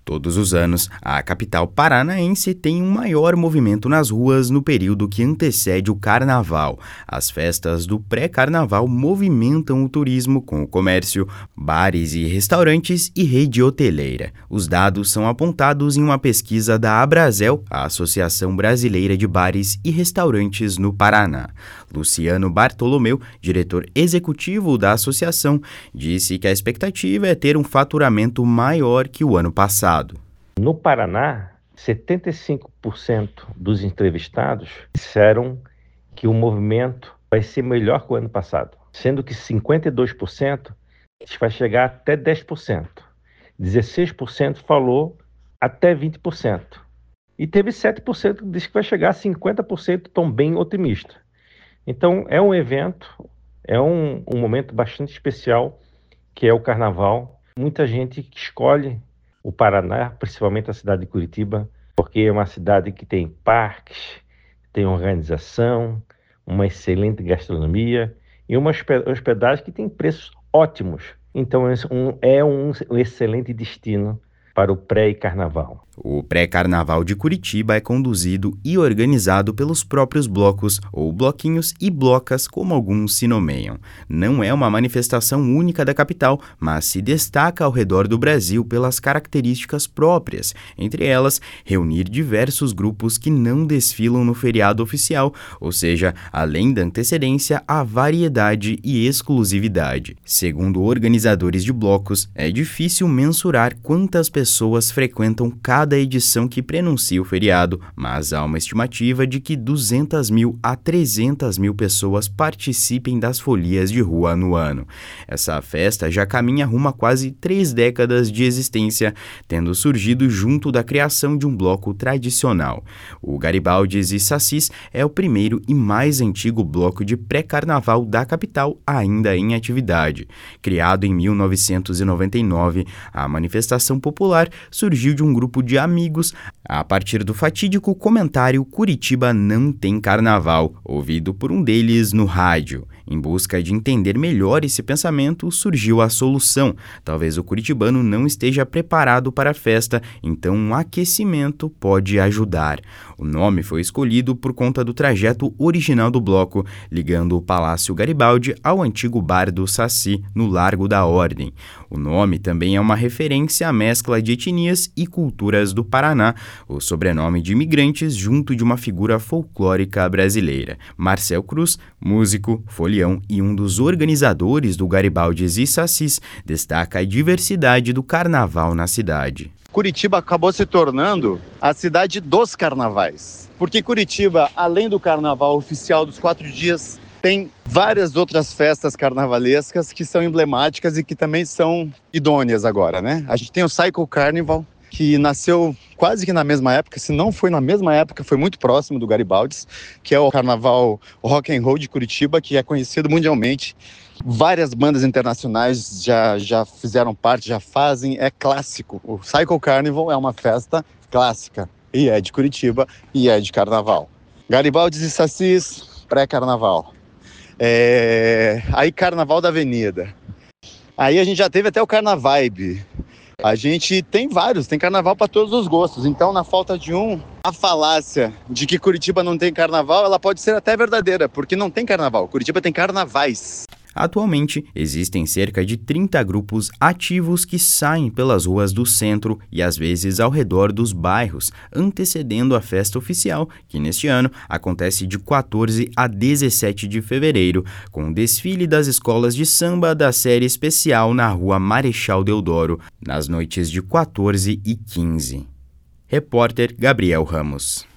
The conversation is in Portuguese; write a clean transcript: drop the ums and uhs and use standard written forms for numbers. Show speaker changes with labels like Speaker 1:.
Speaker 1: Todos os anos, a capital paranaense tem um maior movimento nas ruas no período que antecede o Carnaval. As festas do pré-Carnaval movimentam o turismo com o comércio, bares e restaurantes e rede hoteleira. Os dados são apontados em uma pesquisa da Abrazel, a Associação Brasileira de Bares e Restaurantes no Paraná. Luciano Bartolomeu, diretor executivo da associação, disse que a expectativa é ter um faturamento maior que o ano passado.
Speaker 2: No Paraná, 75% dos entrevistados disseram que o movimento vai ser melhor que o ano passado, sendo que 52% vai chegar até 10%. 16% falou até 20%. E teve 7% que disse que vai chegar a 50%, tão bem otimista. Então, é um evento, é um momento bastante especial, que é o Carnaval. Muita gente que escolhe o Paraná, principalmente a cidade de Curitiba, porque é uma cidade que tem parques, tem organização, uma excelente gastronomia e uma hospedagem que tem preços ótimos. Então é um excelente destino para o pré e carnaval.
Speaker 1: O pré-carnaval de Curitiba é conduzido e organizado pelos próprios blocos, ou bloquinhos e blocas, como alguns se nomeiam. Não é uma manifestação única da capital, mas se destaca ao redor do Brasil pelas características próprias, entre elas, reunir diversos grupos que não desfilam no feriado oficial, ou seja, além da antecedência, a variedade e exclusividade. Segundo organizadores de blocos, é difícil mensurar quantas pessoas frequentam cada edição que prenuncia o feriado, mas há uma estimativa de que 200 mil a 300 mil pessoas participem das folias de rua no ano. Essa festa já caminha rumo a quase 3 décadas de existência, tendo surgido junto da criação de um bloco tradicional. O Garibaldes e Sassis é o primeiro e mais antigo bloco de pré-carnaval da capital ainda em atividade. Criado em 1999, a manifestação popular surgiu de um grupo de amigos a partir do fatídico comentário "Curitiba não tem carnaval", ouvido por um deles no rádio. Em busca de entender melhor esse pensamento, surgiu a solução. Talvez o curitibano não esteja preparado para a festa, então um aquecimento pode ajudar. O nome foi escolhido por conta do trajeto original do bloco, ligando o Palácio Garibaldi ao antigo bar do Saci, no Largo da Ordem. O nome também é uma referência à mescla de etnias e culturas do Paraná, o sobrenome de imigrantes junto de uma figura folclórica brasileira. Marcel Cruz, músico, folião e um dos organizadores do Garibaldes e Sassis, destaca a diversidade do carnaval na cidade.
Speaker 3: Curitiba acabou se tornando a cidade dos carnavais, porque Curitiba, além do carnaval oficial dos 4 dias, tem várias outras festas carnavalescas que são emblemáticas e que também são idôneas agora, né? A gente tem o Cycle Carnival, que nasceu quase que na mesma época, se não foi na mesma época, foi muito próximo do Garibaldes, que é o carnaval rock and roll de Curitiba, que é conhecido mundialmente. Várias bandas internacionais já fizeram parte, já fazem, é clássico. O Cycle Carnival é uma festa clássica, e é de Curitiba, e é de carnaval. Garibaldes e Sassis, pré-carnaval. Aí Carnaval da Avenida. Aí a gente já teve até o Carnavibe. A gente tem vários, tem carnaval para todos os gostos. Então, na falta de a falácia de que Curitiba não tem carnaval, ela pode ser até verdadeira, porque não tem carnaval. Curitiba tem carnavais.
Speaker 1: Atualmente, existem cerca de 30 grupos ativos que saem pelas ruas do centro e às vezes ao redor dos bairros, antecedendo a festa oficial, que neste ano acontece de 14 a 17 de fevereiro, com o desfile das escolas de samba da série especial na rua Marechal Deodoro, nas noites de 14 e 15. Repórter Gabriel Ramos.